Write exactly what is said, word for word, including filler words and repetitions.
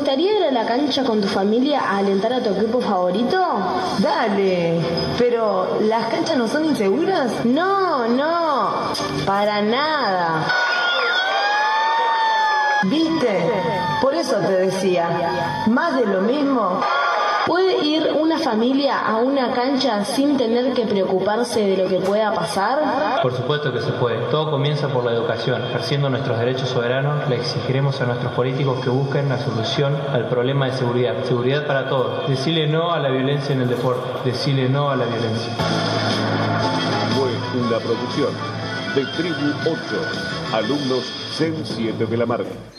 gustaría ir a la cancha con tu familia a alentar a tu equipo favorito? Dale, pero ¿las canchas no son inseguras? No, no, para nada. ¿Viste? Por eso te decía, más de lo mismo. ¿Puede ir una familia a una cancha sin tener que preocuparse de lo que pueda pasar? Por supuesto que se puede. Todo comienza por la educación. Ejerciendo nuestros derechos soberanos, le exigiremos a nuestros políticos que busquen la solución al problema de seguridad. Seguridad para todos. Decirle no a la violencia en el deporte. Decirle no a la violencia. Fue una producción de Tribu ocho, alumnos C E N siete de la Marca.